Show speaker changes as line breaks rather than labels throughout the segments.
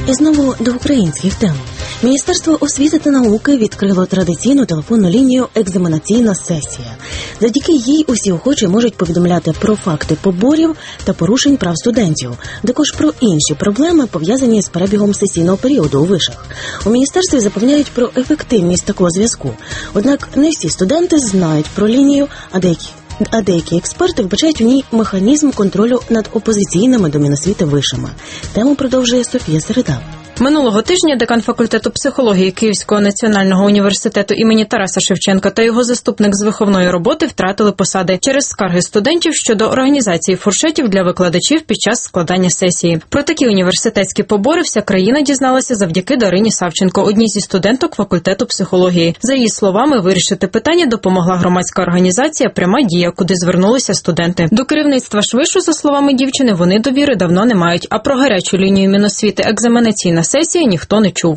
І знову до українських тем. Міністерство освіти та науки відкрило традиційну телефонну лінію «Екзаменаційна сесія». Завдяки їй усі охочі можуть повідомляти про факти поборів та порушень прав студентів, також про інші проблеми, пов'язані з перебігом сесійного періоду у вишах. У міністерстві запевняють про ефективність такого зв'язку. Однак не всі студенти знають про лінію, а деякі експерти вбачають у ній механізм контролю над опозиційними до Міносвіти вишами. Тему продовжує Софія Середа.
Минулого тижня декан факультету психології Київського національного університету імені Тараса Шевченка та його заступник з виховної роботи втратили посади через скарги студентів щодо організації фуршетів для викладачів під час складання сесії. Про такі університетські побори вся країна дізналася завдяки Дарині Савченко, одній зі студенток факультету психології. За її словами, вирішити питання допомогла громадська організація «Пряма дія», куди звернулися студенти. До керівництва Швишу, за словами дівчини, вони довіри давно не мають, а про гарячу лінію Міносвіти «Екзаменаційна сесія» ніхто не чув.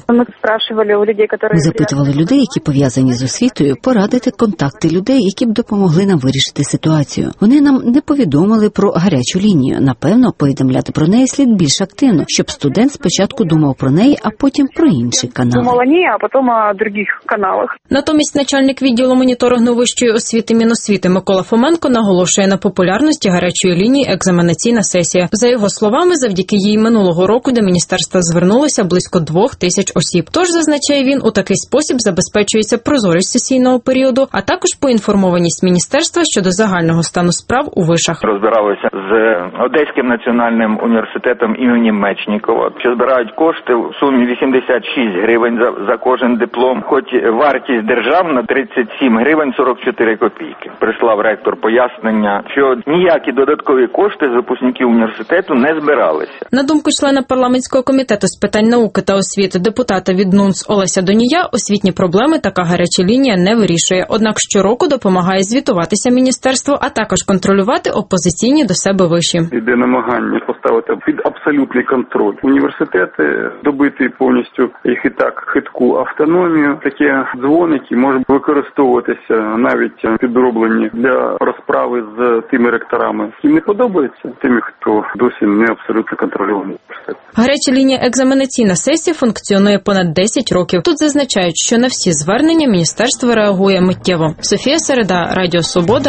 Ми запитували людей, які пов'язані з освітою, порадити контакти людей, які б допомогли нам вирішити ситуацію. Вони нам не повідомили про гарячу лінію. Напевно, повідомляти про неї слід більш активно, щоб студент спочатку думав про неї, а потім про інші канали.
Думала ні, а потім о других каналах.
Натомість начальник відділу моніторингу вищої освіти Міносвіти Микола Фоменко наголошує на популярності гарячої лінії «Екзаменаційна сесія». За його словами, завдяки їй минулого року до міністерства звернулося близько 2000 осіб. Тож, зазначає він, у такий спосіб забезпечується прозорість сесійного періоду, а також поінформованість міністерства щодо загального стану справ у вишах.
Розбиралися з Одеським національним університетом імені Мечнікова, що збирають кошти в сумі 86 гривень за кожен диплом, хоч вартість державна 37 гривень 44 копійки. Прислав ректор пояснення, що ніякі додаткові кошти з випускників університету не збиралися.
На думку члена парламентського комітету з питань науки та освіти депутата від НУНС Олеся Донія, освітні проблеми така гаряча лінія не вирішує. Однак щороку допомагає звітуватися міністерству, а також контролювати опозиційні до себе виші.
Іде намагання поставити під абсолютний контроль університети, добити повністю їх і так хитку автономію. Такі дзвоники можуть використовуватися навіть підроблені для розправи з тими ректорами, які не подобаються, тими, хто досі не абсолютно контролює університет.
Гаряча лінія «Екзаменаційна сесія» функціонує понад 10 років. Тут зазначають, що на всі звернення міністерство реагує миттєво. Софія Середа, Радіо Свобода.